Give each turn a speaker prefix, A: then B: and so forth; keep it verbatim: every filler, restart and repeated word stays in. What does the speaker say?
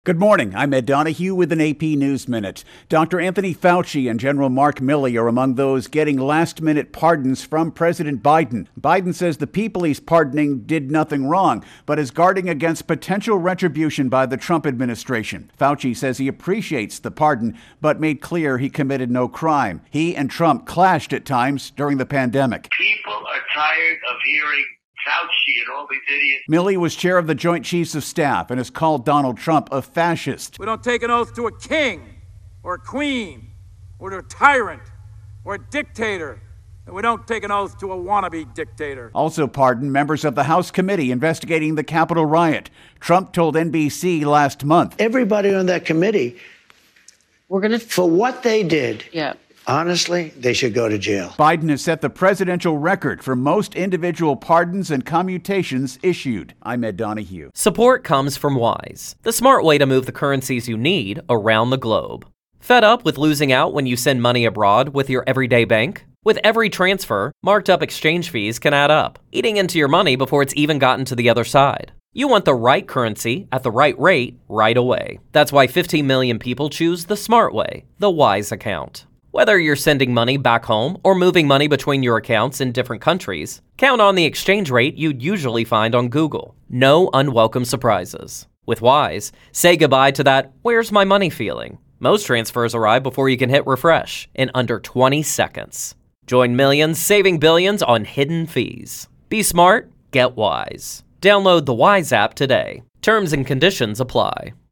A: Good morning. I'm Ed Donahue with an A P News Minute. Doctor Anthony Fauci and General Mark Milley are among those getting last-minute pardons from President Biden. Biden says the people he's pardoning did nothing wrong, but is guarding against potential retribution by the Trump administration. Fauci says he appreciates the pardon, but made clear he committed no crime. He and Trump clashed at times during the pandemic.
B: People are tired of hearing Fauci and all these idiots.
A: Milley was chair of the Joint Chiefs of Staff and has called Donald Trump a fascist.
C: We don't take an oath to a king or a queen or to a tyrant or a dictator. And we don't take an oath to a wannabe dictator.
A: Also pardoned members of the House committee investigating the Capitol riot. Trump told N B C last month.
D: Everybody on that committee,
E: we're going to,
D: for what they did.
E: Yeah.
D: Honestly, they should go to jail.
A: Biden has set the presidential record for most individual pardons and commutations issued. I'm Ed Donahue.
F: Support comes from Wise, the smart way to move the currencies you need around the globe. Fed up with losing out when you send money abroad with your everyday bank? With every transfer, marked up exchange fees can add up, eating into your money before it's even gotten to the other side. You want the right currency at the right rate right away. That's why fifteen million people choose the smart way, the Wise account. Whether you're sending money back home or moving money between your accounts in different countries, count on the exchange rate you'd usually find on Google. No unwelcome surprises. With Wise, say goodbye to that "where's my money" feeling. Most transfers arrive before you can hit refresh in under twenty seconds. Join millions saving billions on hidden fees. Be smart, get Wise. Download the Wise app today. Terms and conditions apply.